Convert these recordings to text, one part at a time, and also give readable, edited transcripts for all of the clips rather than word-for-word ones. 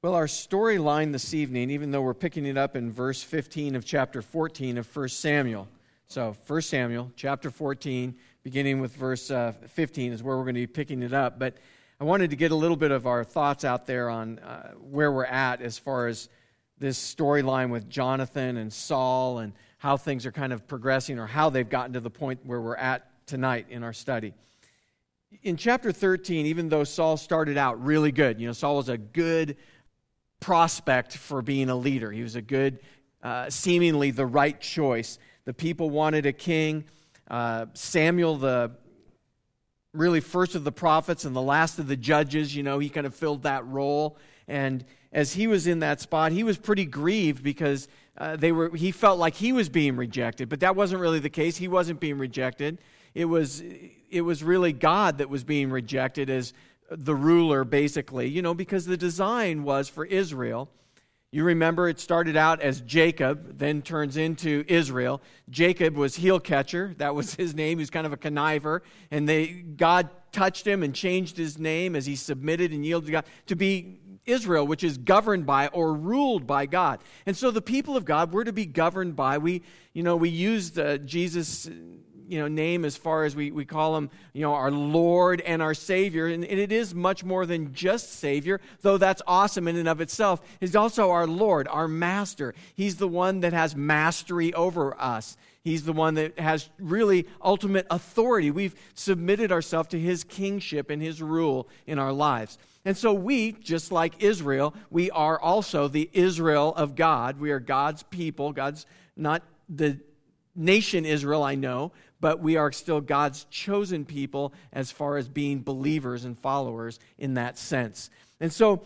Well, our storyline this evening, even though we're picking it up in verse 15 of chapter 14 of 1 Samuel. So 1 Samuel, chapter 14, beginning with verse 15 is where we're going to be picking it up. But I wanted to get a little bit of our thoughts out there on where we're at as far as this storyline with Jonathan and Saul and how things are kind of progressing or how they've gotten to the point where we're at tonight in our study. In chapter 13, even though Saul started out really good, Saul was a good prospect for being a leader. He was a good, seemingly the right choice. The people wanted a king. Samuel, the really first of the prophets and the last of the judges, he kind of filled that role. And as he was in that spot, he was pretty grieved because he felt like he was being rejected. But that wasn't really the case. He wasn't being rejected. It was really God that was being rejected as the ruler, basically, because the design was for Israel. You remember it started out as Jacob, then turns into Israel. Jacob was heel catcher. That was his name. He was kind of a conniver. And God touched him and changed his name as he submitted and yielded to God to be Israel, which is governed by or ruled by God. And so the people of God were to be governed by, we used Jesus' name as far as we call him, our Lord and our Savior. And it is much more than just Savior, though that's awesome in and of itself. He's also our Lord, our Master. He's the one that has mastery over us. He's the one that has really ultimate authority. We've submitted ourselves to His kingship and His rule in our lives. And so we, just like Israel, we are also the Israel of God. We are God's people. God's not the nation Israel, I know, but we are still God's chosen people as far as being believers and followers in that sense. And so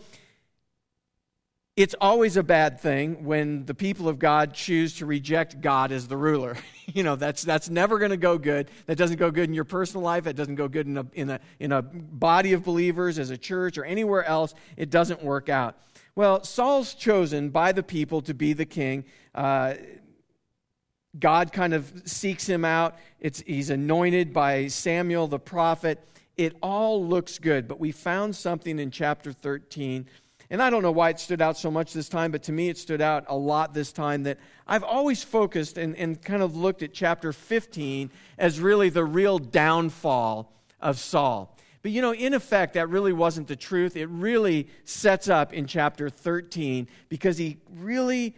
it's always a bad thing when the people of God choose to reject God as the ruler. That's never going to go good. That doesn't go good in your personal life. That doesn't go good in a body of believers, as a church, or anywhere else. It doesn't work out. Well, Saul's chosen by the people to be the king. God kind of seeks him out. He's anointed by Samuel the prophet. It all looks good, but we found something in chapter 13. And I don't know why it stood out so much this time, but to me it stood out a lot this time, that I've always focused and kind of looked at chapter 15 as really the real downfall of Saul. But in effect, that really wasn't the truth. It really sets up in chapter 13 because he really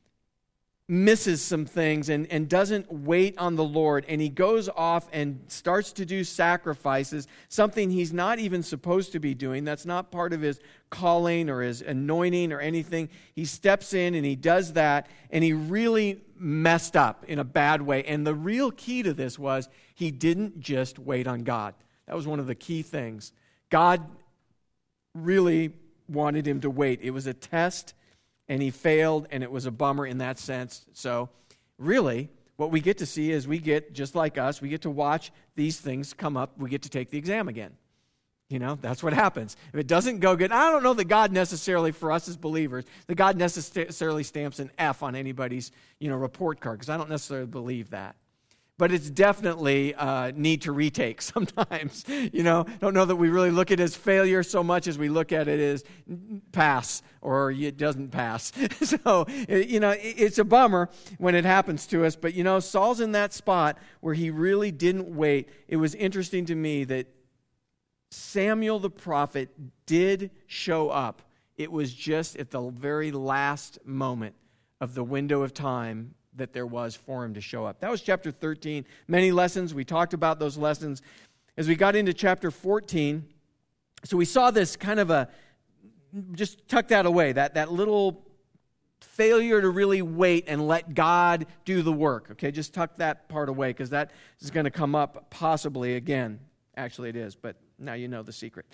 misses some things and doesn't wait on the Lord, and he goes off and starts to do sacrifices, something he's not even supposed to be doing. That's not part of his calling or his anointing or anything. He steps in and he does that, and he really messed up in a bad way. And the real key to this was he didn't just wait on God. That was one of the key things. God really wanted him to wait. It was a test, and he failed, and it was a bummer in that sense. So really, what we get to see is just like us, we get to watch these things come up. We get to take the exam again. That's what happens. If it doesn't go good, I don't know that God necessarily, for us as believers, that God necessarily stamps an F on anybody's, report card, because I don't necessarily believe that. But it's definitely need to retake sometimes. Don't know that we really look at it as failure so much as we look at it as pass or it doesn't pass. So, it's a bummer when it happens to us. But, Saul's in that spot where he really didn't wait. It was interesting to me that Samuel the prophet did show up. It was just at the very last moment of the window of time that there was for him to show up. That was chapter 13. Many lessons. We talked about those lessons. As we got into chapter 14, so we saw this kind of just tuck that away, that little failure to really wait and let God do the work. Okay, just tuck that part away, because that is going to come up possibly again. Actually, it is, but now you know the secret.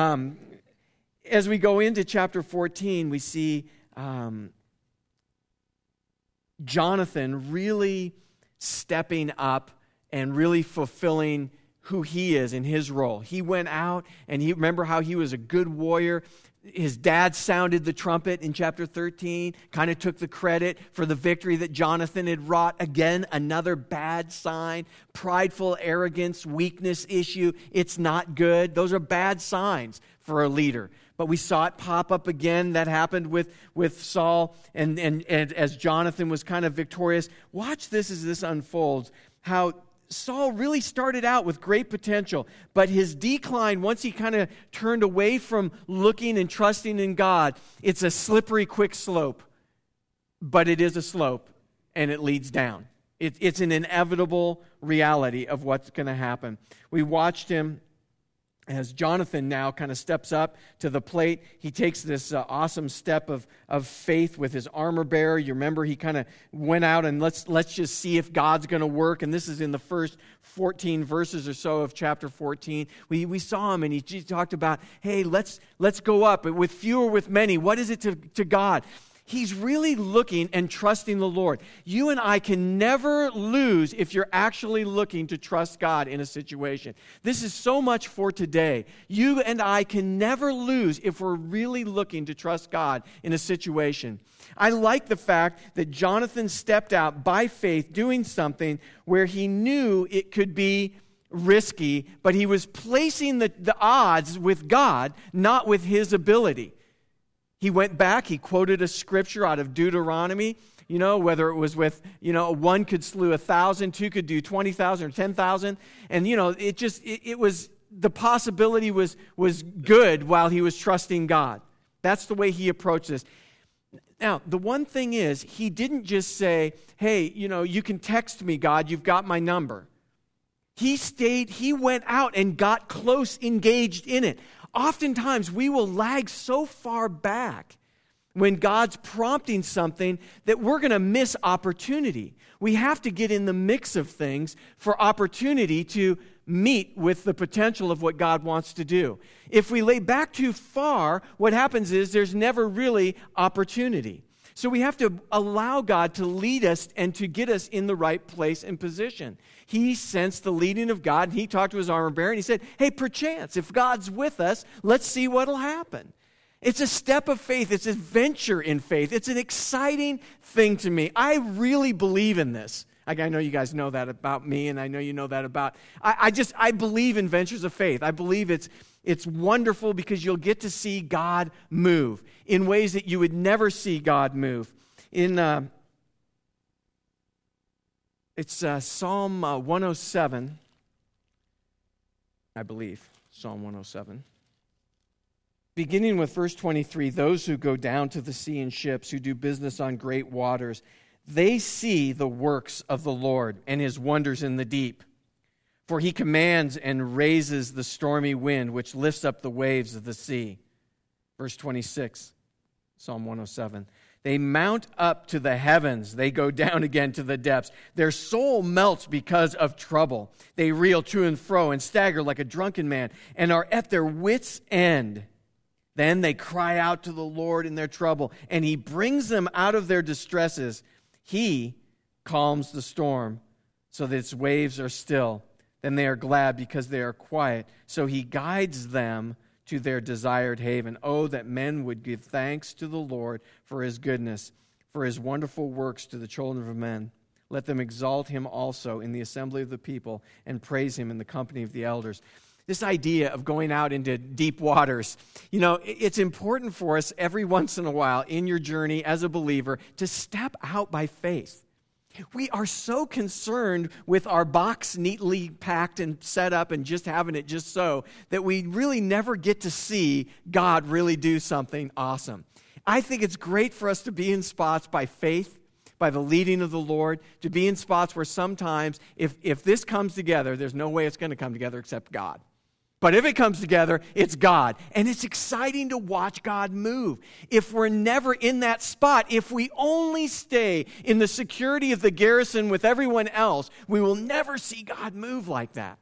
As we go into chapter 14, we see Jonathan really stepping up and really fulfilling who he is in his role. He went out, and remember how he was a good warrior. His dad sounded the trumpet in chapter 13, kind of took the credit for the victory that Jonathan had wrought. Again, another bad sign. Prideful arrogance, weakness issue. It's not good. Those are bad signs for a leader. But we saw it pop up again. That happened with Saul and as Jonathan was kind of victorious. Watch this as this unfolds, how Saul really started out with great potential, but his decline, once he kind of turned away from looking and trusting in God, it's a slippery, quick slope. But it is a slope, and it leads down. It's an inevitable reality of what's going to happen. We watched him as Jonathan now kind of steps up to the plate. He takes this awesome step of faith with his armor bearer. You remember he kind of went out and let's just see if God's going to work. And this is in the first 14 verses or so of chapter 14. We saw him and he talked about, hey, let's go up with few or with many. What is it to God? He's really looking and trusting the Lord. You and I can never lose if you're actually looking to trust God in a situation. This is so much for today. You and I can never lose if we're really looking to trust God in a situation. I like the fact that Jonathan stepped out by faith doing something where he knew it could be risky, but he was placing the odds with God, not with his ability. He went back, he quoted a scripture out of Deuteronomy, whether it was with, one could slew 1,000, two could do 20,000 or 10,000. And, it was, the possibility was good while he was trusting God. That's the way he approached this. Now, the one thing is, he didn't just say, hey, you can text me, God, you've got my number. He went out and got close, engaged in it. Oftentimes, we will lag so far back when God's prompting something that we're going to miss opportunity. We have to get in the mix of things for opportunity to meet with the potential of what God wants to do. If we lay back too far, what happens is there's never really opportunity. So we have to allow God to lead us and to get us in the right place and position. He sensed the leading of God, and he talked to his armor bearer, and he said, hey, perchance, if God's with us, let's see what'll happen. It's a step of faith. It's a venture in faith. It's an exciting thing to me. I really believe in this. I know you guys know that about me, and I know you know that about... I believe in ventures of faith. I believe it's wonderful because you'll get to see God move in ways that you would never see God move. It's Psalm 107, I believe, Psalm 107. Beginning with verse 23, those who go down to the sea in ships, who do business on great waters, they see the works of the Lord and his wonders in the deep. For he commands and raises the stormy wind, which lifts up the waves of the sea. Verse 26, Psalm 107. They mount up to the heavens. They go down again to the depths. Their soul melts because of trouble. They reel to and fro and stagger like a drunken man and are at their wits' end. Then they cry out to the Lord in their trouble, and he brings them out of their distresses. He calms the storm so that its waves are still. Then they are glad because they are quiet. So he guides them to their desired haven. Oh, that men would give thanks to the Lord for his goodness, for his wonderful works to the children of men. Let them exalt him also in the assembly of the people and praise him in the company of the elders. This idea of going out into deep waters, it's important for us every once in a while in your journey as a believer to step out by faith. We are so concerned with our box neatly packed and set up and just having it just so that we really never get to see God really do something awesome. I think it's great for us to be in spots by faith, by the leading of the Lord, to be in spots where sometimes if this comes together, there's no way it's going to come together except God. But if it comes together, it's God. And it's exciting to watch God move. If we're never in that spot, if we only stay in the security of the garrison with everyone else, we will never see God move like that.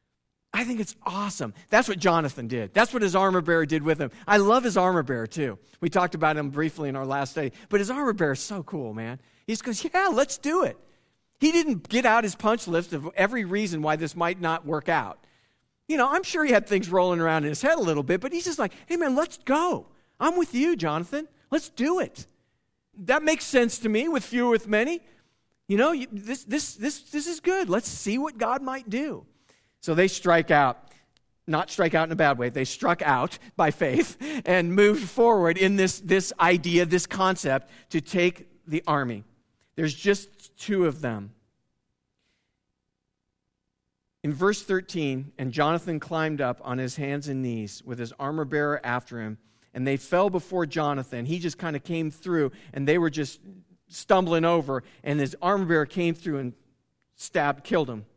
I think it's awesome. That's what Jonathan did. That's what his armor bearer did with him. I love his armor bearer too. We talked about him briefly in our last study. But his armor bearer is so cool, man. He just goes, yeah, let's do it. He didn't get out his punch list of every reason why this might not work out. I'm sure he had things rolling around in his head a little bit, but he's just like, hey, man, let's go. I'm with you, Jonathan. Let's do it. That makes sense to me, with few or with many. This is good. Let's see what God might do. So they strike out. not strike out in a bad way. They struck out by faith and moved forward in this idea, this concept, to take the army. There's just 2 of them. In verse 13, and Jonathan climbed up on his hands and knees with his armor bearer after him, and they fell before Jonathan. He just kind of came through, and they were just stumbling over, and his armor bearer came through and killed him.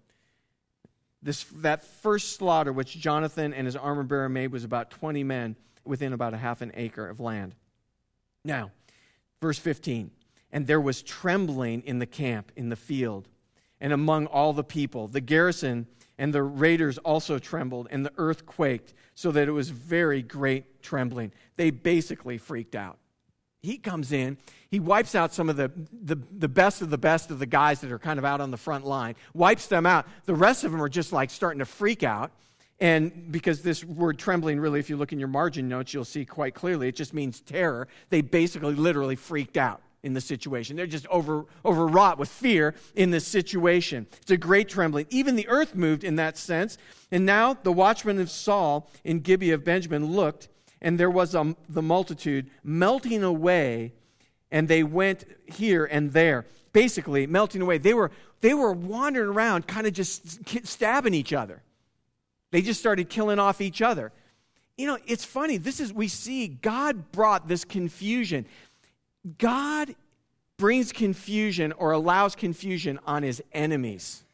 That first slaughter which Jonathan and his armor bearer made was about 20 men within about a half an acre of land. Now, verse 15, and there was trembling in the camp, in the field, and among all the people. The garrison and the raiders also trembled, and the earth quaked, so that it was very great trembling. They basically freaked out. He comes in, he wipes out some of the best of the guys that are kind of out on the front line, wipes them out. The rest of them are just like starting to freak out. And because this word trembling, really, if you look in your margin notes, you'll see quite clearly, it just means terror. They basically literally freaked out in the situation. They're just overwrought with fear in this situation. It's a great trembling. Even the earth moved in that sense. And now the watchmen of Saul in Gibeah of Benjamin looked, and there was the multitude melting away, and they went here and there, basically melting away. They were wandering around, kind of just stabbing each other. They just started killing off each other. You know, it's funny. We see God brought this confusion. God brings confusion or allows confusion on his enemies.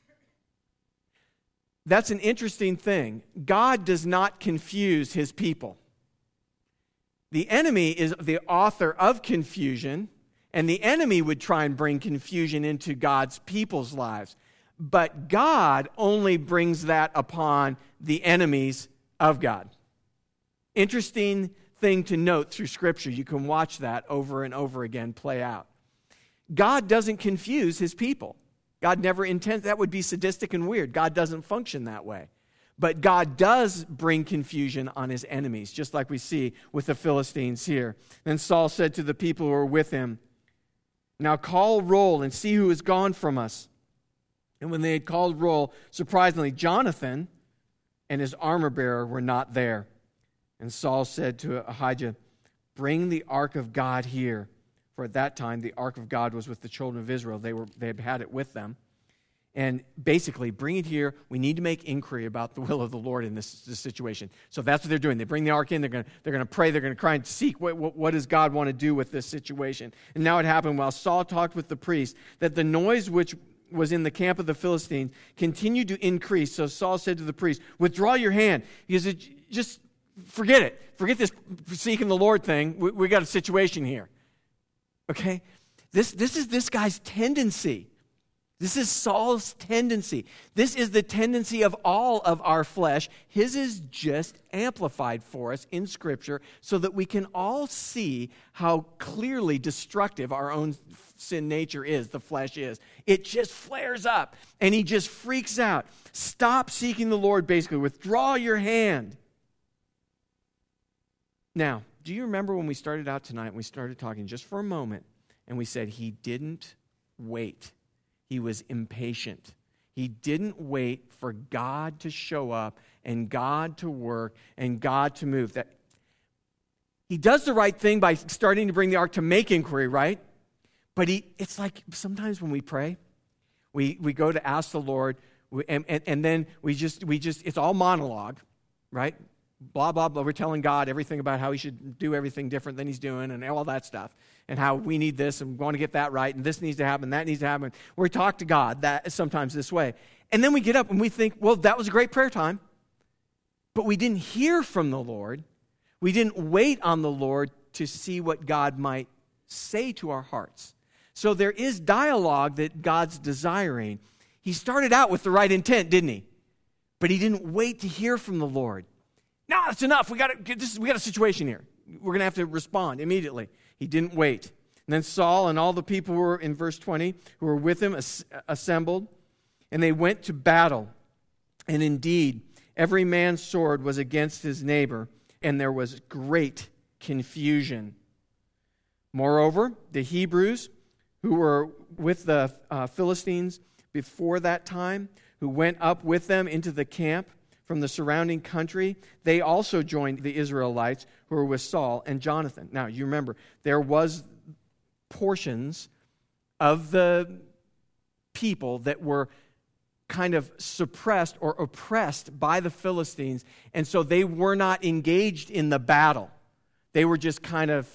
That's an interesting thing. God does not confuse his people. The enemy is the author of confusion, and the enemy would try and bring confusion into God's people's lives. But God only brings that upon the enemies of God. Interesting thing to note through Scripture. You can watch that over and over again play out. God doesn't confuse his people. God never intends. That would be sadistic and weird. God doesn't function that way. But God does bring confusion on his enemies, just like we see with the Philistines here. Then Saul said to the people who were with him, "Now call roll and see who is gone from us." And when they had called roll, surprisingly, Jonathan and his armor bearer were not there. And Saul said to Ahijah, "Bring the ark of God here." For at that time, the ark of God was with the children of Israel. They had it with them. And basically, bring it here. We need to make inquiry about the will of the Lord in this situation. So that's what they're doing. They bring the ark in. They're going to pray. They're going to cry and seek what does God want to do with this situation. And now it happened while Saul talked with the priest that the noise which was in the camp of the Philistines continued to increase. So Saul said to the priest, "Withdraw your hand." He said, "Just forget it. Forget this seeking the Lord thing. We got a situation here." Okay? This is this guy's tendency. This is Saul's tendency. This is the tendency of all of our flesh. His is just amplified for us in Scripture so that we can all see how clearly destructive our own sin nature is, the flesh is. It just flares up and he just freaks out. Stop seeking the Lord, basically. Withdraw your hand. Now, do you remember when we started out tonight and we started talking just for a moment and we said he didn't wait? He was impatient. He didn't wait for God to show up and God to work and God to move. That he does the right thing by starting to bring the ark to make inquiry, right? But it's like sometimes when we pray, we go to ask the Lord, and then we just it's all monologue, right? Blah, blah, blah. We're telling God everything about how he should do everything different than he's doing and all that stuff. And how we need this and we want to get that right and this needs to happen, that needs to happen. We talk to God that sometimes this way. And then we get up and we think, well, that was a great prayer time. But we didn't hear from the Lord. We didn't wait on the Lord to see what God might say to our hearts. So there is dialogue that God's desiring. He started out with the right intent, didn't he? But he didn't wait to hear from the Lord. No, that's enough. We got a situation here. We're going to have to respond immediately. He didn't wait. And then Saul and all the people who were in verse 20, who were with him, assembled, and they went to battle. And indeed, every man's sword was against his neighbor, and there was great confusion. Moreover, the Hebrews who were with the Philistines before that time, who went up with them into the camp from the surrounding country, they also joined the Israelites who were with Saul and Jonathan. Now, you remember, there was portions of the people that were kind of suppressed or oppressed by the Philistines, and so they were not engaged in the battle. They were just kind of,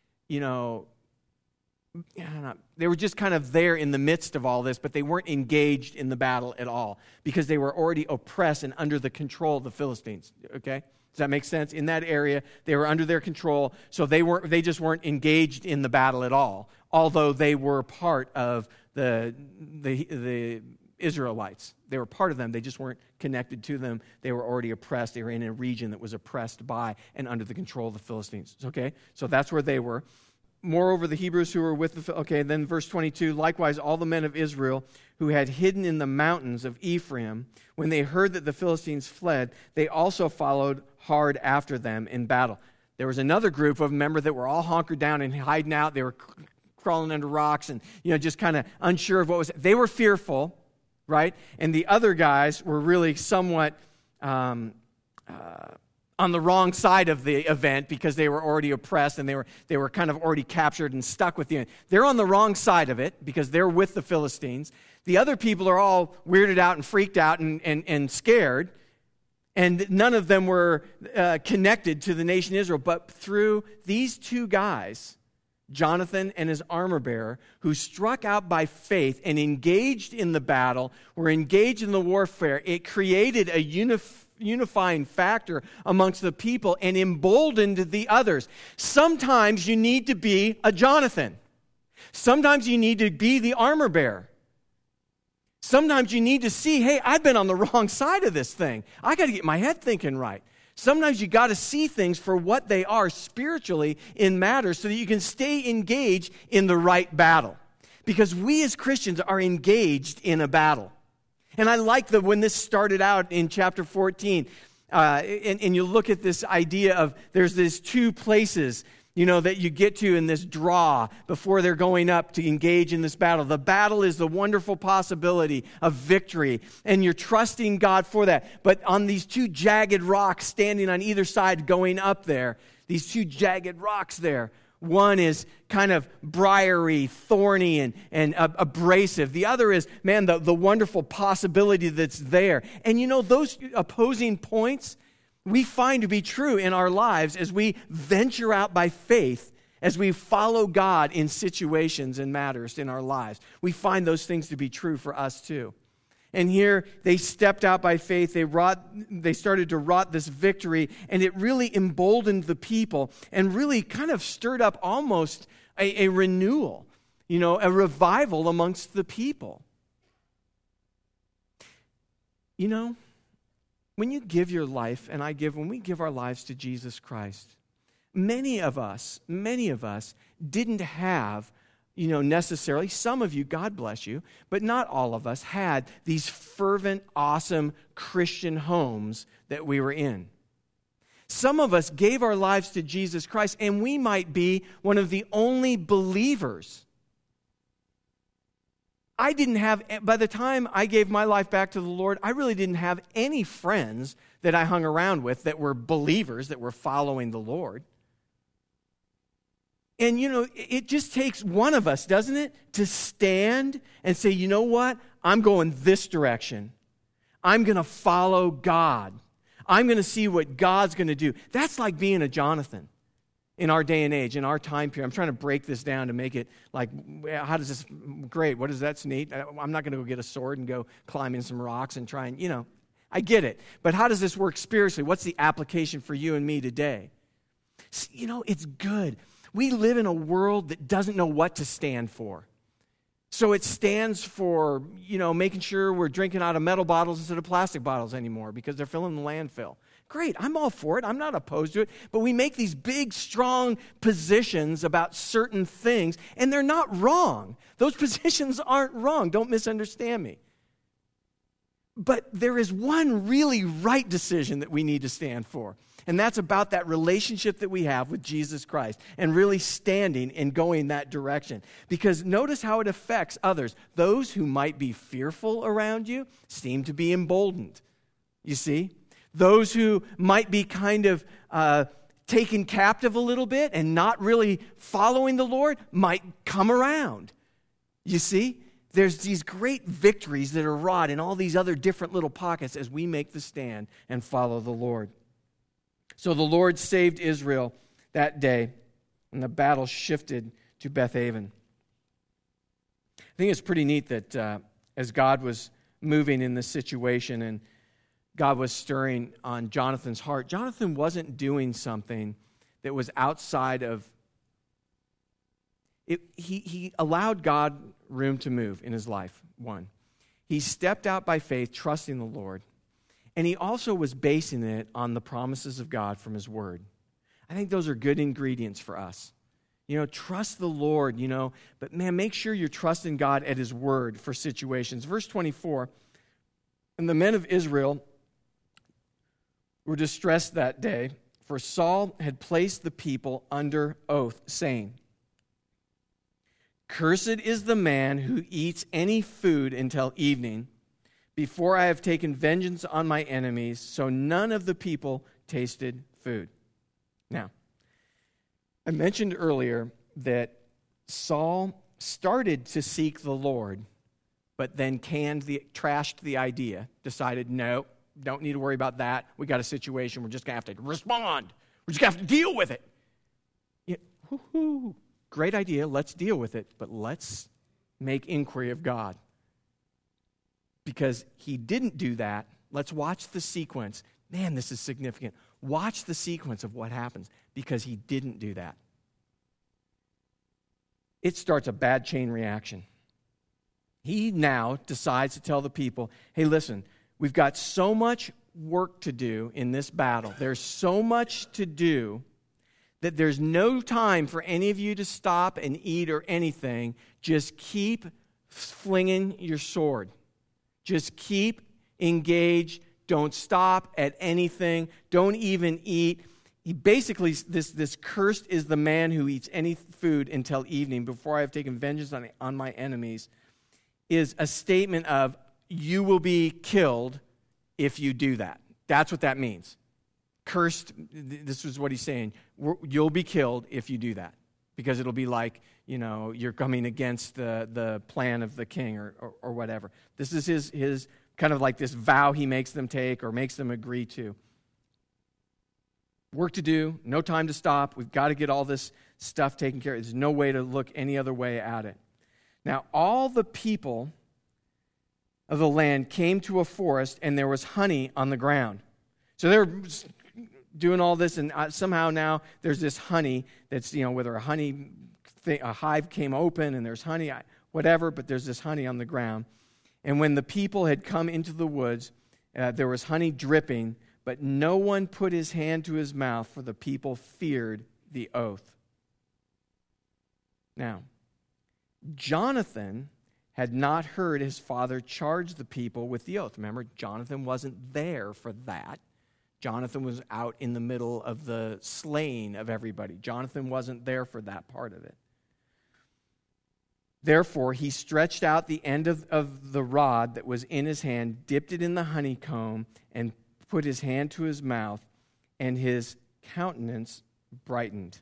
they were just kind of there in the midst of all this, but they weren't engaged in the battle at all because they were already oppressed and under the control of the Philistines. Okay? Does that make sense? In that area, they were under their control, so they just weren't engaged in the battle at all, although they were part of the Israelites. They were part of them. They just weren't connected to them. They were already oppressed. They were in a region that was oppressed by and under the control of the Philistines. Okay? So that's where they were. Moreover, the Hebrews who were with the... Okay, then verse 22, likewise all the men of Israel who had hidden in the mountains of Ephraim, when they heard that the Philistines fled, they also followed hard after them in battle. There was another group of members that were all hunkered down and hiding out. They were crawling under rocks and, just kind of unsure of what was... They were fearful, right? And the other guys were really somewhat... on the wrong side of the event because they were already oppressed and they were kind of already captured and stuck with the... They're on the wrong side of it because they're with the Philistines. The other people are all weirded out and freaked out and scared, and none of them were connected to the nation Israel. But through these two guys, Jonathan and his armor bearer, who struck out by faith and engaged in the battle, were engaged in the warfare, it created a unifying factor amongst the people and emboldened the others. Sometimes you need to be a Jonathan. Sometimes you need to be the armor bearer. Sometimes you need to see, hey, I've been on the wrong side of this thing. I got to get my head thinking right. Sometimes you got to see things for what they are spiritually in matters so that you can stay engaged in the right battle. Because we as Christians are engaged in a battle. And I like when this started out in chapter 14, and you look at this idea of there's these two places, that you get to in this draw before they're going up to engage in this battle. The battle is the wonderful possibility of victory, and you're trusting God for that. But on these two jagged rocks standing on either side going up there, these two jagged rocks there, one is kind of briary, thorny, and abrasive. The other is, the wonderful possibility that's there. And those opposing points we find to be true in our lives as we venture out by faith, as we follow God in situations and matters in our lives. We find those things to be true for us too. And here they stepped out by faith. They started to wrought this victory, and it really emboldened the people and really kind of stirred up almost a renewal, a revival amongst the people. When you give your life, and when we give our lives to Jesus Christ, many of us didn't have necessarily, some of you, God bless you, but not all of us had these fervent, awesome Christian homes that we were in. Some of us gave our lives to Jesus Christ, and we might be one of the only believers. By the time I gave my life back to the Lord, I really didn't have any friends that I hung around with that were believers, that were following the Lord. And, it just takes one of us, doesn't it, to stand and say, you know what? I'm going this direction. I'm going to follow God. I'm going to see what God's going to do. That's like being a Jonathan in our day and age, in our time period. I'm trying to break this down to make it like, how does this, great, what is that's neat. I'm not going to go get a sword and go climb in some rocks and try and, I get it. But how does this work spiritually? What's the application for you and me today? It's good. We live in a world that doesn't know what to stand for. So it stands for, making sure we're drinking out of metal bottles instead of plastic bottles anymore because they're filling the landfill. Great, I'm all for it. I'm not opposed to it. But we make these big, strong positions about certain things, and they're not wrong. Those positions aren't wrong. Don't misunderstand me. But there is one really right decision that we need to stand for. And that's about that relationship that we have with Jesus Christ and really standing and going that direction. Because notice how it affects others. Those who might be fearful around you seem to be emboldened. You see? Those who might be kind of taken captive a little bit and not really following the Lord might come around. You see, there's these great victories that are wrought in all these other different little pockets as we make the stand and follow the Lord. So the Lord saved Israel that day, and the battle shifted to Bethaven. I think it's pretty neat that as God was moving in this situation and God was stirring on Jonathan's heart, Jonathan wasn't doing something that was outside of it. He allowed God room to move in his life, one. He stepped out by faith, trusting the Lord. And he also was basing it on the promises of God from his word. I think those are good ingredients for us. Trust the Lord, but man, make sure you're trusting God at his word for situations. Verse 24, and the men of Israel were distressed that day, for Saul had placed the people under oath, saying, "Cursed is the man who eats any food until evening, before I have taken vengeance on my enemies." So none of the people tasted food. Now, I mentioned earlier that Saul started to seek the Lord, but then trashed the idea, decided, no, don't need to worry about that. We got a situation. We're just going to have to respond. We're just going to have to deal with it. Great idea. Let's deal with it, but let's make inquiry of God. Because he didn't do that, let's watch the sequence. Man, this is significant. Watch the sequence of what happens because he didn't do that. It starts a bad chain reaction. He now decides to tell the people, hey, listen, we've got so much work to do in this battle. There's so much to do that there's no time for any of you to stop and eat or anything. Just keep flinging your sword. Just keep engaged. Don't stop at anything. Don't even eat. He basically, this cursed is the man who eats any food until evening before I have taken vengeance on my enemies, is a statement of you will be killed if you do that. That's what that means. Cursed, this is what he's saying. You'll be killed if you do that. Because it'll be like, you're coming against the plan of the king or whatever. This is his kind of like this vow he makes them take or makes them agree to. Work to do, no time to stop. We've got to get all this stuff taken care of. There's no way to look any other way at it. Now, all the people of the land came to a forest, and there was honey on the ground. So they're doing all this, and somehow now there's this honey that's, whether a hive came open and there's honey, whatever, but there's this honey on the ground. And when the people had come into the woods, there was honey dripping, but no one put his hand to his mouth, for the people feared the oath. Now, Jonathan had not heard his father charge the people with the oath. Remember, Jonathan wasn't there for that. Jonathan was out in the middle of the slaying of everybody. Jonathan wasn't there for that part of it. Therefore, he stretched out the end of the rod that was in his hand, dipped it in the honeycomb, and put his hand to his mouth, and his countenance brightened.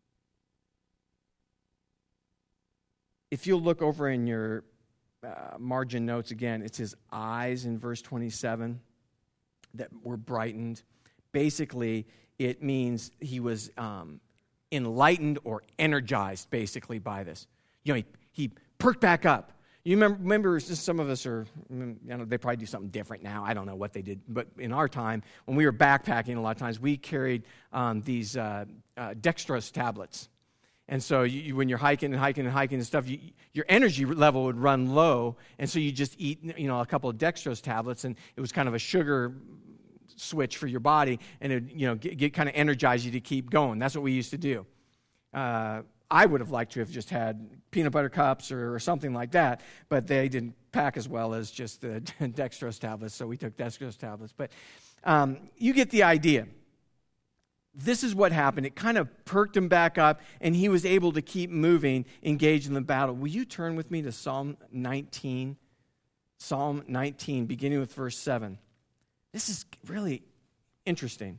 If you'll look over in your margin notes again, it's his eyes in verse 27 that were brightened. Basically, it means he was enlightened or energized, basically, by this. He perked back up. You remember some of us are, they probably do something different now. I don't know what they did. But in our time, when we were backpacking, a lot of times we carried these dextrose tablets. And so when you're hiking and stuff, your energy level would run low. And so you just eat, a couple of dextrose tablets, and it was kind of a sugar switch for your body, and it get kind of energize you to keep going. That's what we used to do. I would have liked to have just had peanut butter cups or something like that, but they didn't pack as well as just the dextrose tablets, so we took dextrose tablets. But you get the idea. This is what happened. It kind of perked him back up, and he was able to keep moving, engaged in the battle. Will you turn with me to Psalm 19? Psalm 19, beginning with verse 7. This is really interesting.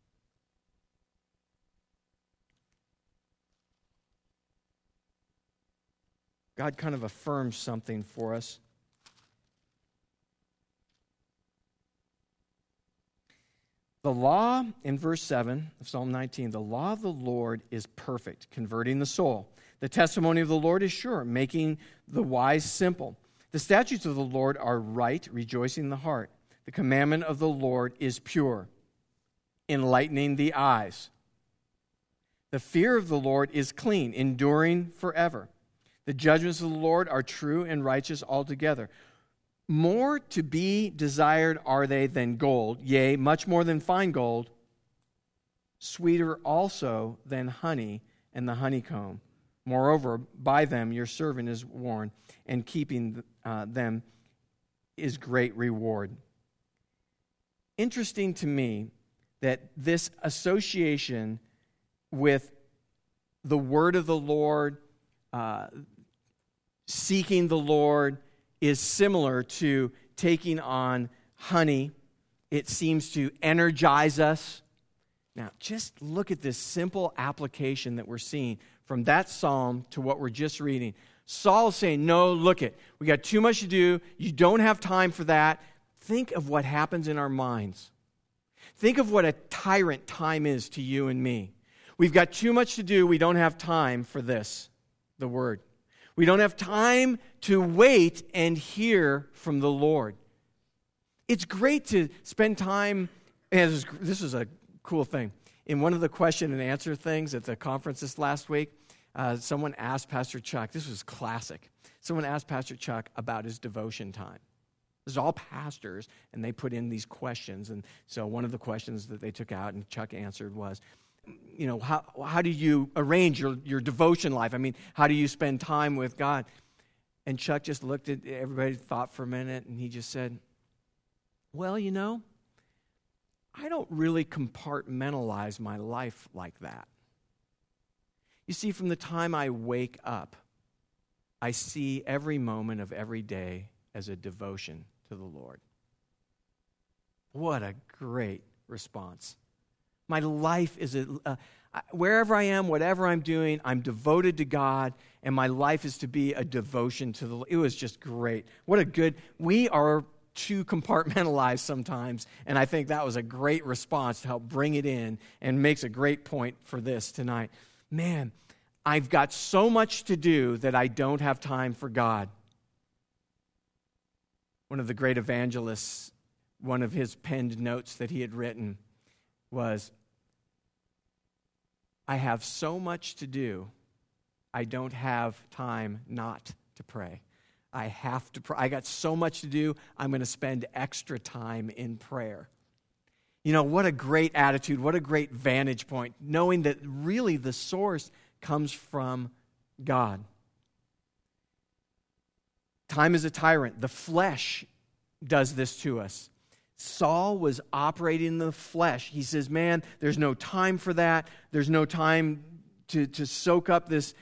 God kind of affirms something for us. The law, in verse 7 of Psalm 19, the law of the Lord is perfect, converting the soul. The testimony of the Lord is sure, making the wise simple. The statutes of the Lord are right, rejoicing the heart. The commandment of the Lord is pure, enlightening the eyes. The fear of the Lord is clean, enduring forever. The judgments of the Lord are true and righteous altogether. More to be desired are they than gold, yea, much more than fine gold, sweeter also than honey and the honeycomb. Moreover, by them your servant is warned, and keeping them is great reward. Interesting to me that this association with the word of the Lord, seeking the Lord, is similar to taking on honey. It seems to energize us. Now, just look at this simple application that we're seeing from that psalm to what we're just reading. Saul's saying, no, look it. We got too much to do. You don't have time for that. Think of what happens in our minds. Think of what a tyrant time is to you and me. We've got too much to do. We don't have time for this, the word. We don't have time to wait and hear from the Lord. It's great to spend time, and this is a cool thing. In one of the question and answer things at the conference this last week, someone asked Pastor Chuck, this was classic, someone asked Pastor Chuck about his devotion time. This is all pastors, and they put in these questions, and so one of the questions that they took out and Chuck answered was, you know, how do you arrange your devotion life? I mean, how do you spend time with God? And Chuck just looked at everybody, thought for a minute, and he just said, well, you know, I don't really compartmentalize my life like that. You see, from the time I wake up, I see every moment of every day as a devotion to the Lord. What a great response. My life is, wherever I am, whatever I'm doing, I'm devoted to God, and my life is to be a devotion to the Lord. It was just great. We are too compartmentalized sometimes, and I think that was a great response to help bring it in and makes a great point for this tonight. Man, I've got so much to do that I don't have time for God. One of the great evangelists, one of his penned notes that he had written was, I have so much to do, I don't have time not to pray. I have to pray. I got so much to do, I'm going to spend extra time in prayer. You know, what a great attitude, what a great vantage point, knowing that really the source comes from God. Time is a tyrant. The flesh does this to us. Saul was operating in the flesh. He says, man, there's no time for that. There's no time to soak up this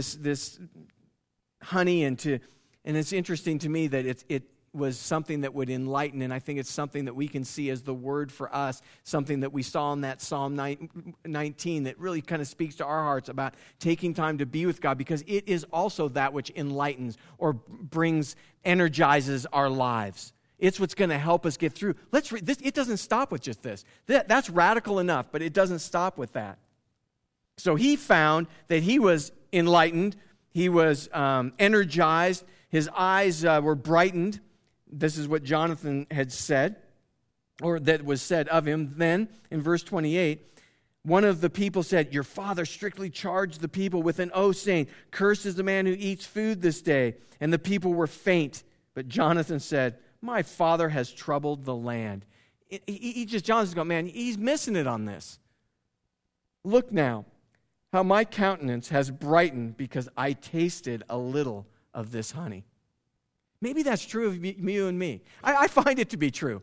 honey and it's interesting to me that it was something that would enlighten, and I think it's something that we can see as the word for us, something that we saw in that Psalm 19 that really kind of speaks to our hearts about taking time to be with God, because it is also that which enlightens or energizes our lives. It's what's going to help us get through. Let's read this. It doesn't stop with just this. That's radical enough, but it doesn't stop with that. So he found that he was enlightened. He was energized. His eyes were brightened. This is what Jonathan had said, or that was said of him. Then, in verse 28, one of the people said, your father strictly charged the people with an oath, saying, cursed is the man who eats food this day. And the people were faint. But Jonathan said, my father has troubled the land. Jonathan's going, man, he's missing it on this. Look now, how my countenance has brightened because I tasted a little of this honey. Maybe that's true of you and me. I find it to be true.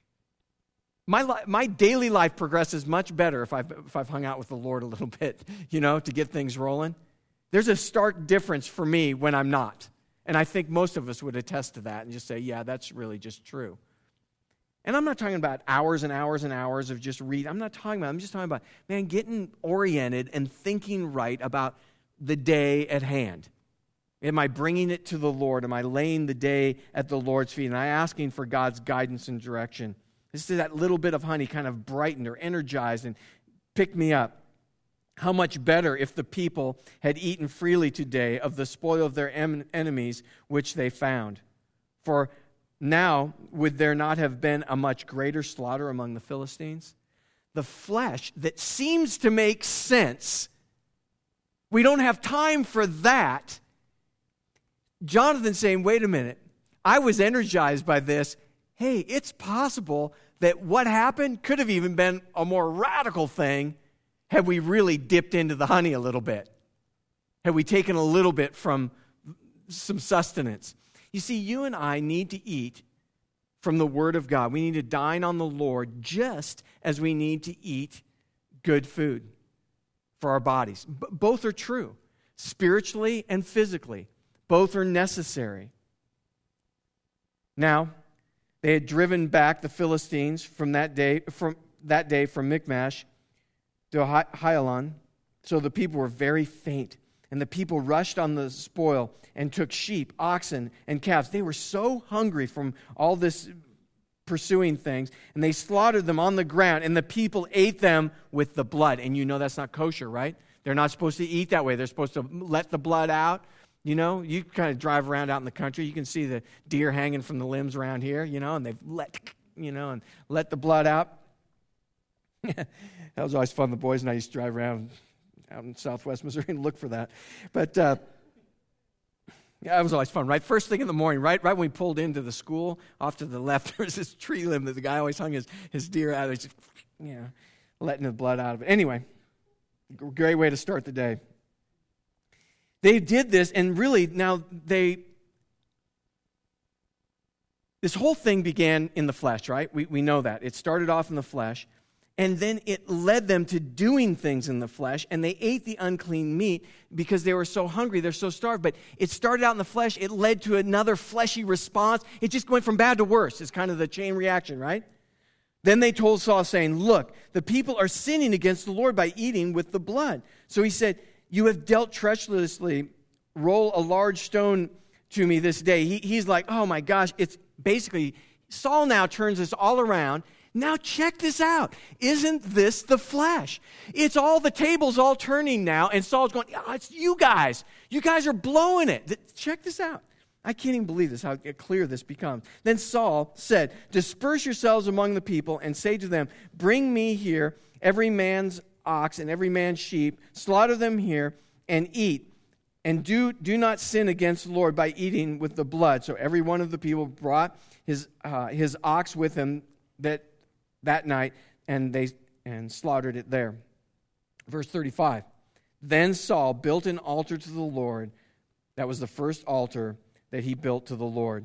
My daily life progresses much better if I've hung out with the Lord a little bit, to get things rolling. There's a stark difference for me when I'm not. And I think most of us would attest to that and just say, yeah, that's really just true. And I'm not talking about hours and hours and hours of just reading. I'm just talking about, man, getting oriented and thinking right about the day at hand. Am I bringing it to the Lord? Am I laying the day at the Lord's feet? And I asking for God's guidance and direction. This is that little bit of honey kind of brightened or energized and picked me up. How much better if the people had eaten freely today of the spoil of their enemies which they found. For now, would there not have been a much greater slaughter among the Philistines? The flesh that seems to make sense, we don't have time for that. Jonathan saying, wait a minute, I was energized by this. Hey, it's possible that what happened could have even been a more radical thing had we really dipped into the honey a little bit. Had we taken a little bit from some sustenance. You see, you and I need to eat from the Word of God. We need to dine on the Lord just as we need to eat good food for our bodies. Both are true, spiritually and physically. Both are necessary. Now, they had driven back the Philistines from that day from Michmash to Hialon, so the people were very faint. And the people rushed on the spoil and took sheep, oxen, and calves. They were so hungry from all this pursuing things, and they slaughtered them on the ground, and the people ate them with the blood. And you know that's not kosher, right? They're not supposed to eat that way. They're supposed to let the blood out. You know, you kind of drive around out in the country. You can see the deer hanging from the limbs around here, and they've let the blood out. That was always fun. The boys and I used to drive around out in southwest Missouri and look for that. But yeah, it was always fun, right? First thing in the morning, right when we pulled into the school, off to the left, there was this tree limb that the guy always hung his deer out of. Just, letting the blood out of it. Anyway, great way to start the day. They did this, and really now this whole thing began in the flesh, right? We know that. It started off in the flesh. And then it led them to doing things in the flesh, and they ate the unclean meat because they were so hungry, they're so starved. But it started out in the flesh, it led to another fleshy response. It just went from bad to worse. It's kind of the chain reaction, right? Then they told Saul, saying, look, the people are sinning against the Lord by eating with the blood. So he said, you have dealt treacherously. Roll a large stone to me this day. He's like, oh my gosh, it's basically, Saul now turns this all around. Now check this out. Isn't this the flesh? It's all the tables all turning now, and Saul's going, oh, it's you guys. You guys are blowing it. Check this out. I can't even believe this, how clear this becomes. Then Saul said, disperse yourselves among the people and say to them, bring me here every man's ox and every man's sheep, slaughter them here and eat. And do not sin against the Lord by eating with the blood. So every one of the people brought his ox with him that night, and slaughtered it there. Verse 35. Then Saul built an altar to the Lord. That was the first altar that he built to the Lord.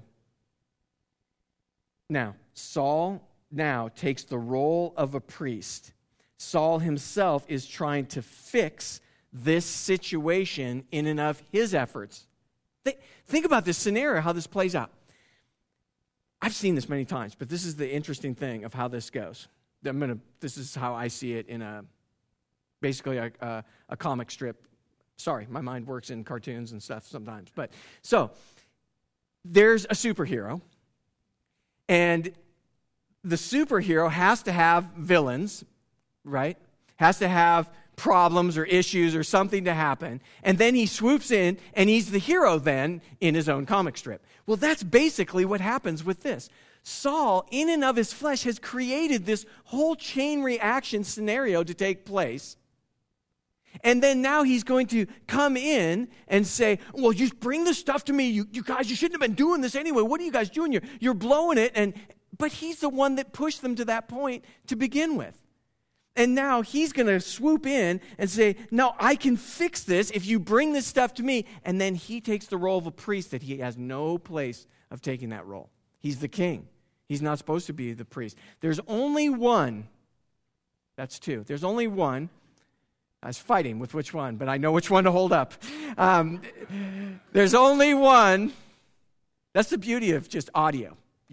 Now, Saul now takes the role of a priest. Saul himself is trying to fix this situation in and of his efforts. Think about this scenario, how this plays out. I've seen this many times, but this is the interesting thing of how this goes. This is how I see it in basically a comic strip. Sorry, my mind works in cartoons and stuff sometimes. But so there's a superhero, and the superhero has to have villains, right? Has to have problems or issues or something to happen, and then he swoops in and he's the hero then in his own comic strip. Well, that's basically what happens with this. Saul, in and of his flesh, has created this whole chain reaction scenario to take place, and then now he's going to come in and say, well, you bring this stuff to me, you guys, you shouldn't have been doing this anyway, what are you guys doing? You're blowing it, but he's the one that pushed them to that point to begin with. And now he's going to swoop in and say, no, I can fix this if you bring this stuff to me. And then he takes the role of a priest that he has no place of taking that role. He's the king. He's not supposed to be the priest. There's only one. That's two. There's only one. I was fighting with which one, but I know which one to hold up. There's only one. That's the beauty of just audio.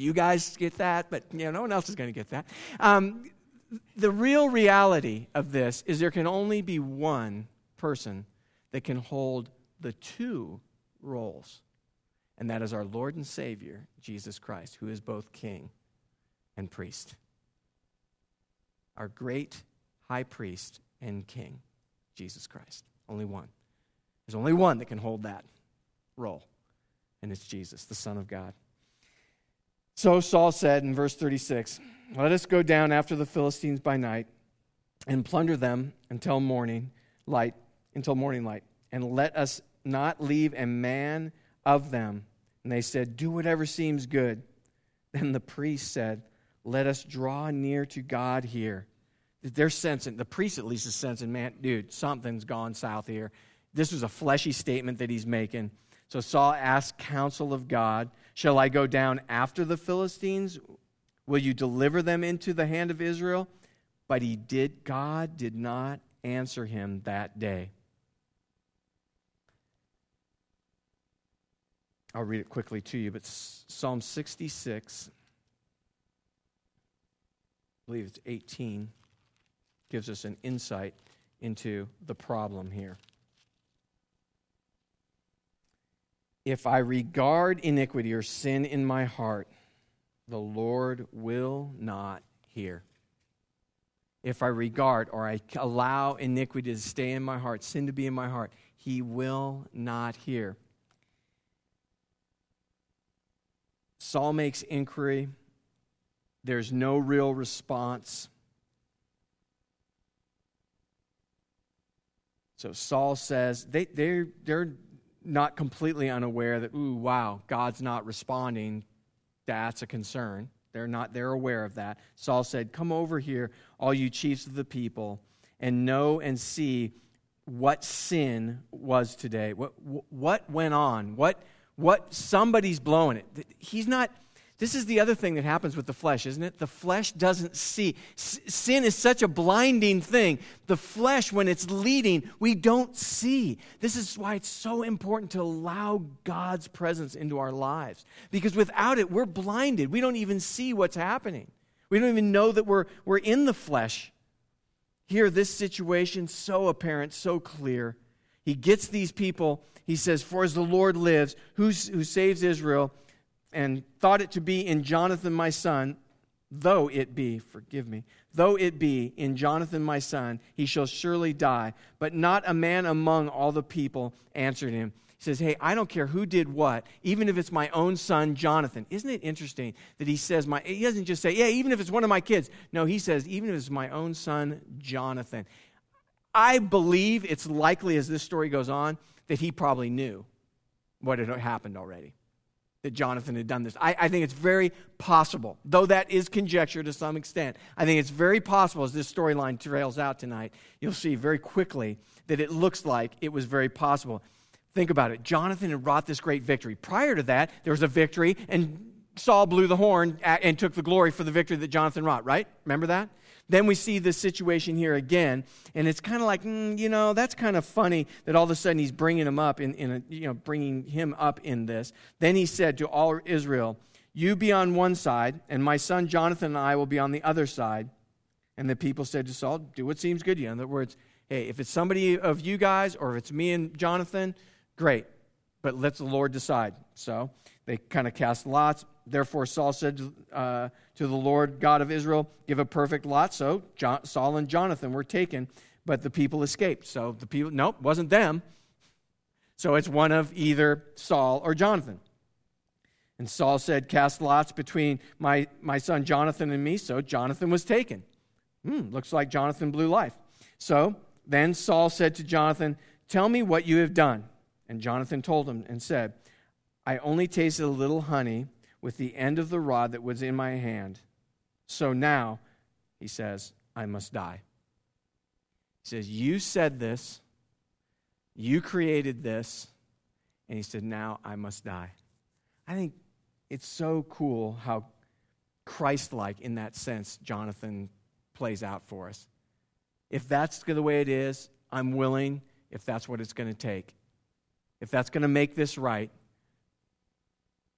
You guys get that, but no one else is going to get that. The real reality of this is there can only be one person that can hold the two roles, and that is our Lord and Savior, Jesus Christ, who is both King and priest. Our great high priest and King, Jesus Christ. Only one. There's only one that can hold that role, and it's Jesus, the Son of God. So Saul said in verse 36, "Let us go down after the Philistines by night and plunder them until morning light, and let us not leave a man of them." And they said, "Do whatever seems good." Then the priest said, "Let us draw near to God here." They're sensing, the priest at least is sensing, man, dude, something's gone south here. This was a fleshy statement that he's making. So Saul asked counsel of God, "Shall I go down after the Philistines? Will you deliver them into the hand of Israel?" But God did not answer him that day. I'll read it quickly to you, but Psalm 66, I believe it's 18, gives us an insight into the problem here. "If I regard iniquity or sin in my heart, the Lord will not hear." If I regard or I allow iniquity to stay in my heart, sin to be in my heart, He will not hear. Saul makes inquiry. There's no real response. So Saul says, they're not completely unaware that, God's not responding. That's a concern. They're aware of that. Saul said, "Come over here, all you chiefs of the people, and know and see what sin was today." What went on? What somebody's blowing it. He's not. This is the other thing that happens with the flesh, isn't it? The flesh doesn't see. Sin is such a blinding thing. The flesh, when it's leading, we don't see. This is why it's so important to allow God's presence into our lives. Because without it, we're blinded. We don't even see what's happening. We don't even know that we're in the flesh. Here, this situation, so apparent, so clear. He gets these people. He says, "For as the Lord lives, who saves Israel, and thought it to be in Jonathan my son, though it be in Jonathan my son, he shall surely die." But not a man among all the people answered him. He says, "Hey, I don't care who did what, even if it's my own son Jonathan." Isn't it interesting that he says, he doesn't just say, "Yeah, even if it's one of my kids." No, he says, "Even if it's my own son Jonathan." I believe it's likely, as this story goes on, that he probably knew what had happened already, that Jonathan had done this. I think it's very possible, though that is conjecture to some extent. I think it's very possible, as this storyline trails out tonight, you'll see very quickly that it looks like it was very possible. Think about it. Jonathan had wrought this great victory. Prior to that, there was a victory, and Saul blew the horn and took the glory for the victory that Jonathan wrought, right? Remember that? Then we see this situation here again, and it's kind of like, that's kind of funny that all of a sudden he's bringing him up bringing him up in this. Then he said to all Israel, "You be on one side, and my son Jonathan and I will be on the other side." And the people said to Saul, "Do what seems good to you." In other words, hey, if it's somebody of you guys, or if it's me and Jonathan, great, but let the Lord decide. So they kind of cast lots. Therefore Saul said to the Lord God of Israel, "Give a perfect lot." So Saul and Jonathan were taken, but the people escaped. So the people, nope, wasn't them. So it's one of either Saul or Jonathan. And Saul said, "Cast lots between my son Jonathan and me." So Jonathan was taken. Looks like Jonathan blew life. So then Saul said to Jonathan, "Tell me what you have done." And Jonathan told him and said, "I only tasted a little honey with the end of the rod that was in my hand. So now," he says, "I must die." He says, "You said this, you created this," and he said, "Now I must die." I think it's so cool how Christ-like in that sense Jonathan plays out for us. If that's the way it is, I'm willing, if that's what it's going to take. If that's going to make this right,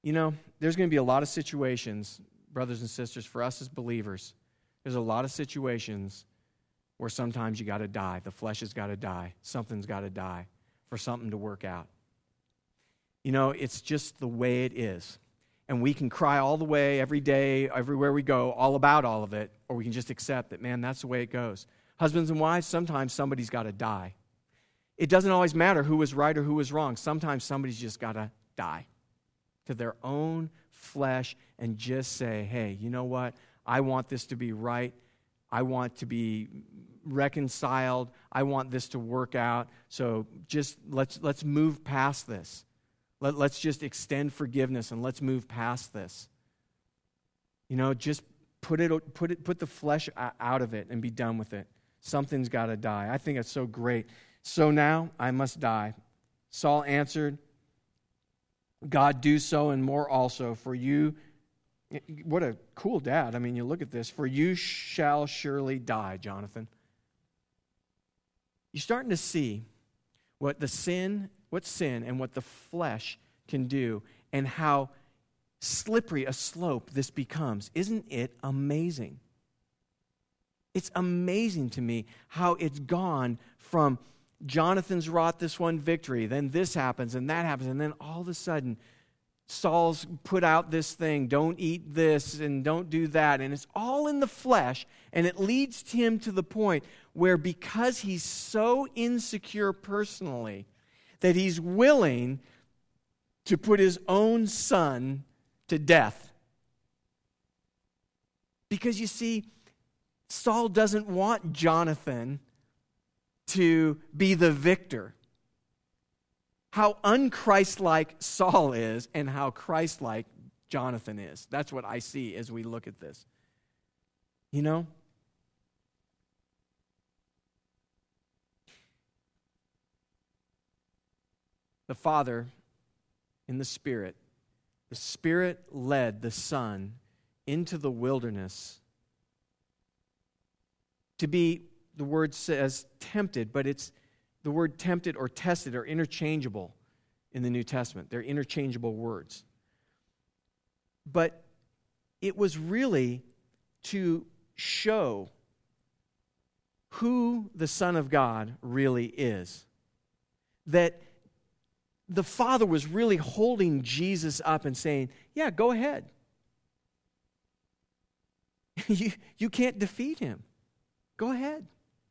There's going to be a lot of situations, brothers and sisters, for us as believers. There's a lot of situations where sometimes you got to die. The flesh has got to die. Something's got to die for something to work out. It's just the way it is. And we can cry all the way, every day, everywhere we go, all about all of it, or we can just accept that, man, that's the way it goes. Husbands and wives, sometimes somebody's got to die. It doesn't always matter who was right or who was wrong. Sometimes somebody's just got to die to their own flesh and just say, hey, you know what? I want this to be right. I want to be reconciled. I want this to work out. So just let's move past this. Let's just extend forgiveness and let's move past this. Just put the flesh out of it and be done with it. Something's got to die. I think it's so great. So now I must die. Saul answered, God, do so and more also, for you. What a cool dad. I mean, you look at this. For you shall surely die, Jonathan. You're starting to see what sin and what the flesh can do and how slippery a slope this becomes. Isn't it amazing? It's amazing to me how it's gone from Jonathan's wrought this one victory, then this happens and that happens, and then all of a sudden Saul's put out this thing, don't eat this and don't do that, and it's all in the flesh, and it leads him to the point where because he's so insecure personally that he's willing to put his own son to death. Because you see, Saul doesn't want Jonathan to be the victor. How un-Christ-like Saul is and how Christ-like Jonathan is. That's what I see as we look at this. The Father in the Spirit led the Son into the wilderness to be, the word says tempted, but it's the word tempted or tested are interchangeable in the New Testament. They're interchangeable words. But it was really to show who the Son of God really is. That the Father was really holding Jesus up and saying, yeah, go ahead. You can't defeat him. Go ahead.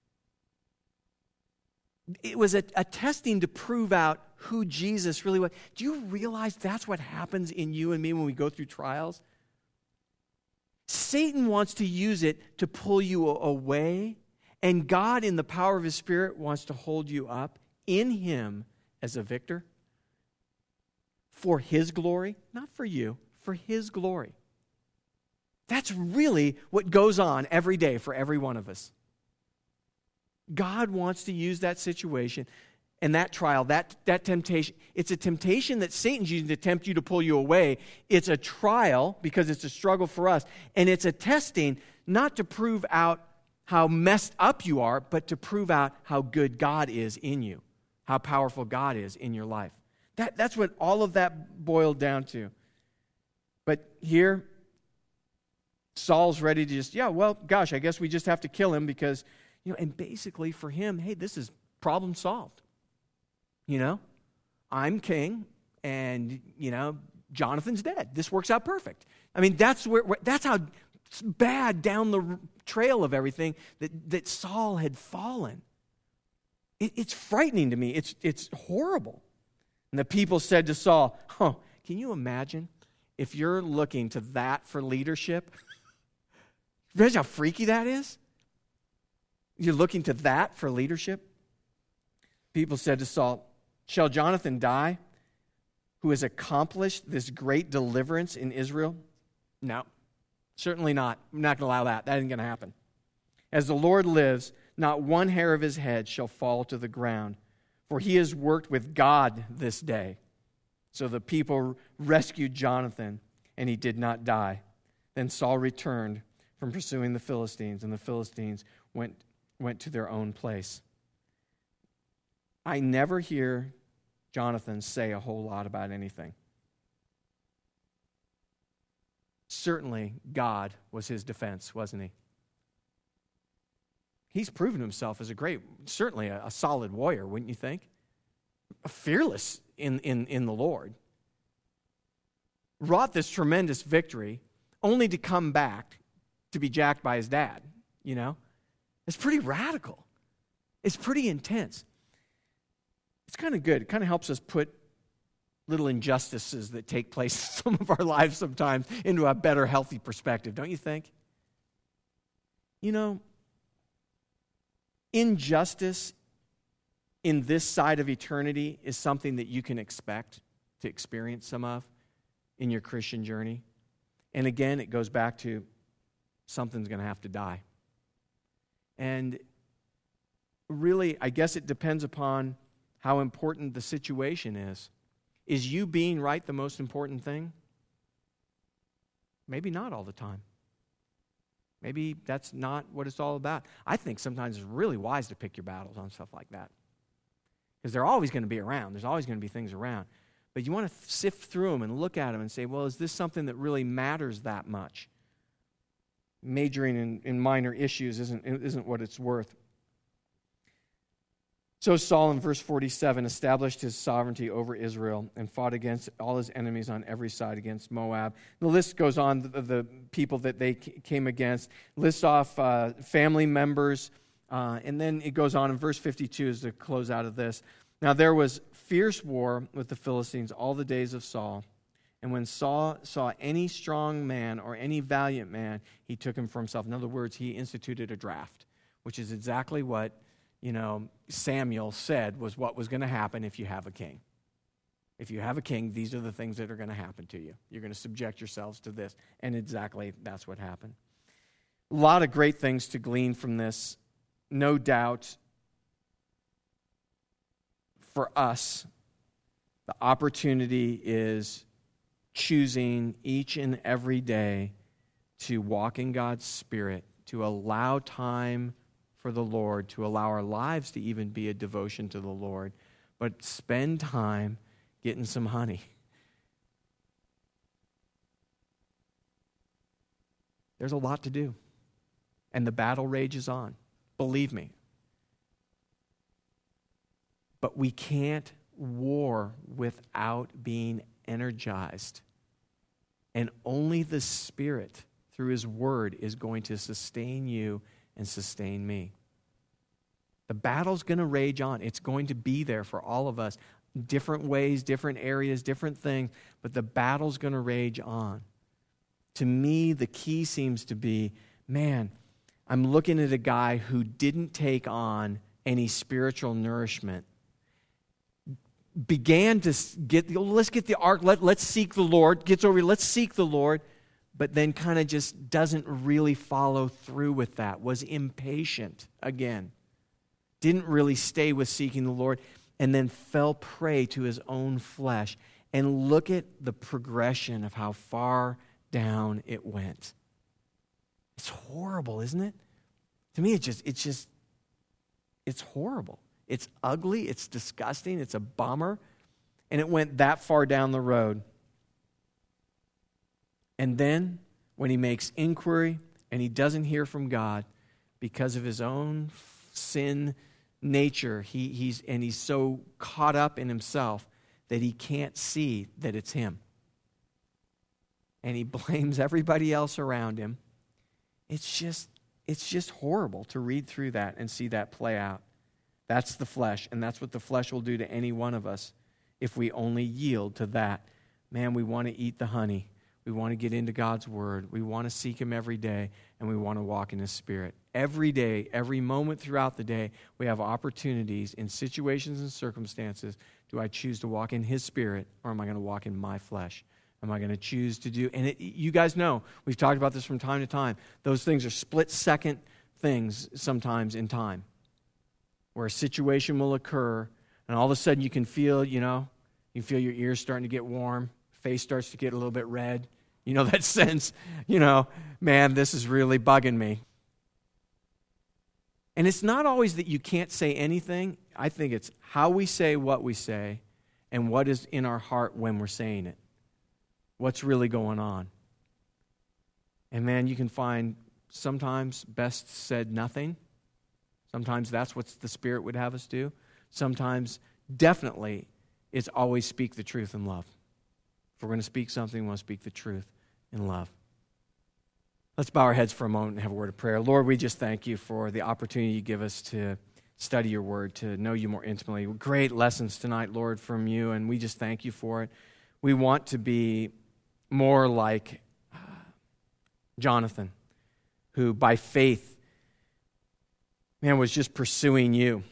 It was a testing to prove out who Jesus really was. Do you realize that's what happens in you and me when we go through trials? Satan wants to use it to pull you away, and God, in the power of His Spirit, wants to hold you up in Him as a victor for His glory, not for you, for His glory. That's really what goes on every day for every one of us. God wants to use that situation and that trial, that temptation. It's a temptation that Satan's using to tempt you to pull you away. It's a trial because it's a struggle for us. And it's a testing not to prove out how messed up you are, but to prove out how good God is in you, how powerful God is in your life. That's what all of that boiled down to. But here, Saul's ready to just, I guess we just have to kill him because, and basically for him, hey, this is problem solved. I'm king and, Jonathan's dead. This works out perfect. I mean, that's how bad down the trail of everything that Saul had fallen. It's frightening to me. It's horrible. And the people said to Saul, can you imagine if you're looking to that for leadership? Realize how freaky that is? You're looking to that for leadership? People said to Saul, shall Jonathan die, who has accomplished this great deliverance in Israel? No, certainly not. I'm not going to allow that. That isn't going to happen. As the Lord lives, not one hair of his head shall fall to the ground, for he has worked with God this day. So the people rescued Jonathan, and he did not die. Then Saul returned from pursuing the Philistines, and the Philistines went to their own place. I never hear Jonathan say a whole lot about anything. certainly God was his defense, wasn't he? He's proven himself as certainly a solid warrior, wouldn't you think? Fearless in the Lord. Wrought this tremendous victory only to come back to be jacked by his dad, you know? It's pretty radical. It's pretty intense. It's kind of good. It kind of helps us put little injustices that take place in some of our lives sometimes into a better, healthy perspective, don't you think? You know, injustice in this side of eternity is something that you can expect to experience some of in your Christian journey. And again, it goes back to something's going to have to die. And really, I guess it depends upon how important the situation is. Is you being right the most important thing? Maybe not all the time. Maybe that's not what it's all about. I think sometimes it's really wise to pick your battles on stuff like that. Because they're always going to be around. There's always going to be things around. But you want to sift through them and look at them and say, well, is this something that really matters that much? Majoring in minor issues isn't what it's worth. So Saul, in verse 47, established his sovereignty over Israel and fought against all his enemies on every side against Moab. The list goes on, the people that they came against. Lists off family members, and then it goes on in verse 52 as the close out of this. Now there was fierce war with the Philistines all the days of Saul. And when Saul saw any strong man or any valiant man, he took him for himself. In other words, he instituted a draft, which is exactly what Samuel said was what was going to happen if you have a king. If you have a king, these are the things that are going to happen to you. You're going to subject yourselves to this. And exactly that's what happened. A lot of great things to glean from this. No doubt, for us, the opportunity is choosing each and every day to walk in God's Spirit, to allow time for the Lord, to allow our lives to even be a devotion to the Lord, but spend time getting some honey. There's a lot to do, and the battle rages on. Believe me. But we can't war without being energized. And only the Spirit, through His Word, is going to sustain you and sustain me. The battle's going to rage on. It's going to be there for all of us. Different ways, different areas, different things, but the battle's going to rage on. To me, the key seems to be, man, I'm looking at a guy who didn't take on any spiritual nourishment. Began to let's get the ark, let's seek the Lord, gets over here, let's seek the Lord, but then kind of just doesn't really follow through with that, was impatient again, didn't really stay with seeking the Lord, and then fell prey to his own flesh. And look at the progression of how far down it went. It's horrible, isn't it? To me, it's horrible. It's ugly, it's disgusting, it's a bummer, and it went that far down the road. And then, when he makes inquiry and he doesn't hear from God because of his own sin nature, he's so caught up in himself that he can't see that it's him. And he blames everybody else around him. It's just horrible to read through that and see that play out. That's the flesh, and that's what the flesh will do to any one of us if we only yield to that. Man, we want to eat the honey. We want to get into God's Word. We want to seek Him every day, and we want to walk in His Spirit. Every day, every moment throughout the day, we have opportunities in situations and circumstances. Do I choose to walk in His Spirit, or am I going to walk in my flesh? Am I going to choose to do? And you guys know, we've talked about this from time to time. Those things are split-second things sometimes in time, where a situation will occur, and all of a sudden you can feel, you feel your ears starting to get warm, face starts to get a little bit red. You know that sense, man, this is really bugging me. And it's not always that you can't say anything. I think it's how we say what we say and what is in our heart when we're saying it. What's really going on? And man, you can find sometimes best said nothing. Sometimes that's what the Spirit would have us do. Sometimes, definitely, it's always speak the truth in love. If we're going to speak something, we want to speak the truth in love. Let's bow our heads for a moment and have a word of prayer. Lord, we just thank you for the opportunity you give us to study your word, to know you more intimately. Great lessons tonight, Lord, from you, and we just thank you for it. We want to be more like Jonathan, who by faith, man, was just pursuing you,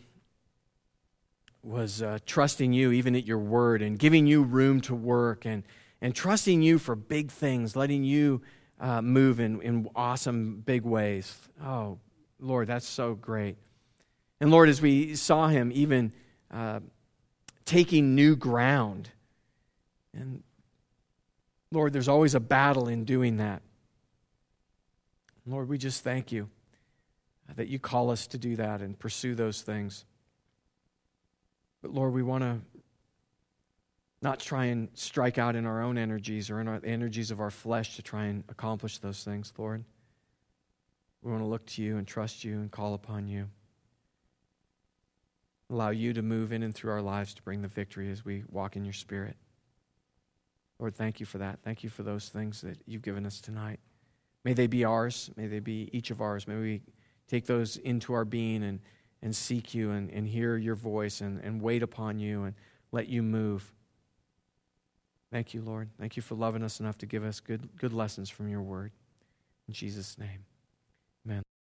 was trusting you even at your word and giving you room to work and trusting you for big things, letting you move in awesome big ways. Oh, Lord, that's so great. And Lord, as we saw him even taking new ground, and Lord, there's always a battle in doing that. Lord, we just thank you that you call us to do that and pursue those things. But Lord, we want to not try and strike out in our own energies or in the energies of our flesh to try and accomplish those things, Lord. We want to look to you and trust you and call upon you. Allow you to move in and through our lives to bring the victory as we walk in your Spirit. Lord, thank you for that. Thank you for those things that you've given us tonight. May they be ours. May they be each of ours. May we take those into our being and seek you and hear your voice and wait upon you and let you move. Thank you, Lord. Thank you for loving us enough to give us good lessons from your word. In Jesus' name.